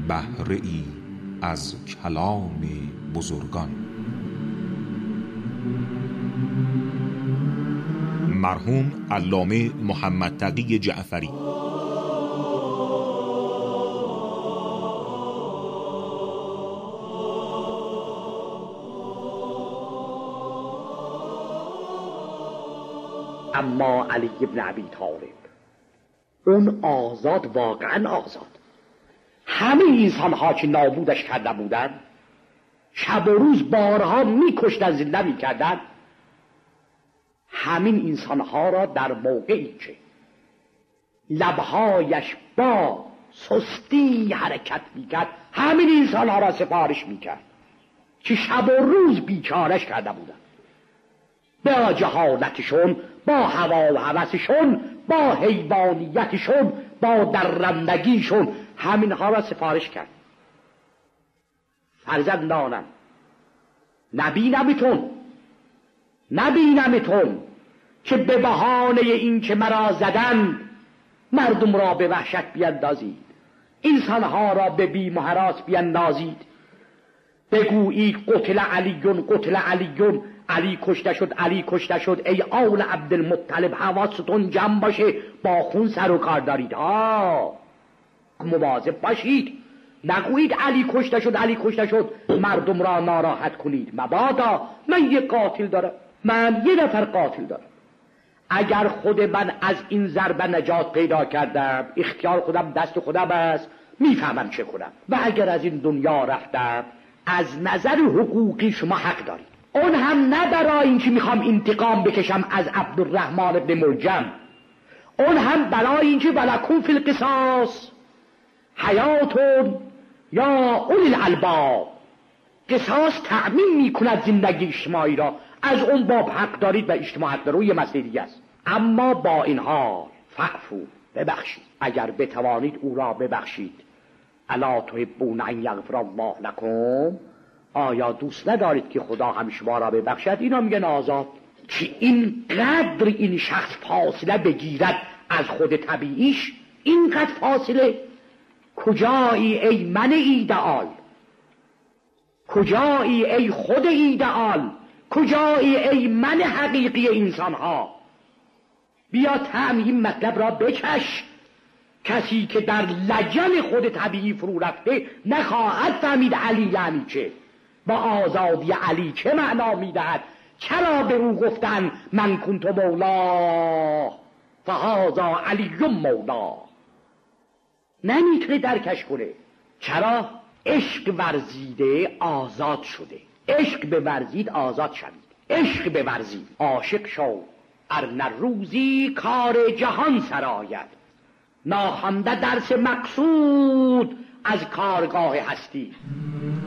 بهره ای از کلام بزرگان. مرحوم علامه محمد تقی جعفری. اما علی ابن ابی طالب اون آزاد، واقعا آزاد. همه انسان ها که نابودش کرده بودن، شب و روز بارها میکشتن، زنده میکردن، همین انسان ها را در موقعی که لبهایش با سستی حرکت میکرد، همین انسان ها را سفارش میکرد که شب و روز بیچارش کرده بودن، با جهالتشون، با هوا و هوسشون، با حیوانیتشون، با درندگیشون، همین ها را سفارش کرد. فرزندانم، نبینمتون که به بهانه این که مرا زدن مردم را به وحشت بیندازید، انسانها را به بیم و هراس بیندازید، بگویید قتل علیون قتل علیون، علی کشته شد، علی کشته شد. ای آل عبدالمطلب، حواستون جمع باشه، با خون سر و کار دارید، مواظب باشید، نگویید علی کشته شد، علی کشته شد، مردم را ناراحت کنید. مبادا، من یک قاتل دارم، من یه نفر قاتل دارم، اگر خود من از این ضربه نجات پیدا کردم، اختیار خودم دست خودم است، میفهمم چه کنم، و اگر از این دنیا رفتم، از نظر حقوقی شما حق دارید. اون هم نه برای اینکه میخوام انتقام بکشم از عبدالرحمن ابن ملجم، اون هم برای اینکه ولکم فی القصاص حیاتون یا اولی الالباب، قصاص تأمین میکند زندگی اجتماعی را، از اون باب حق دارید و اجتماع حق داره، یه مسئله دیگه است. اما با این حال فعفو، ببخشید، اگر بتوانید او را ببخشید. الا تحبون ان یغفر الله لکم، آیا دوست ندارید که خدا هم شما را ببخشد؟ اینا میگن آزاد. که این قدر این شخص فاصله بگیرد از خود طبیعیش، اینقدر فاصله، کجایی ای من ایدئال، کجایی ای خود ایدئال، کجایی ای من حقیقی انسان ها؟ بیا طعم این مطلب را بچش. کسی که در لجن خود طبیعی فرو رفته نخواهد فهمید علی یعنی چه، با آزادی علی چه معنا میدهد. چرا به او گفتن من کنت مولا فهذا علی مولا؟ نمیتونه درکش کنه. چرا؟ عشق ورزیده آزاد شده. عشق بورزید آزاد شوید. عشق بورزید، عاشق شو، ارنه روزی کار جهان سراید. ناخوانده درس مقصود از کارگاه هستی.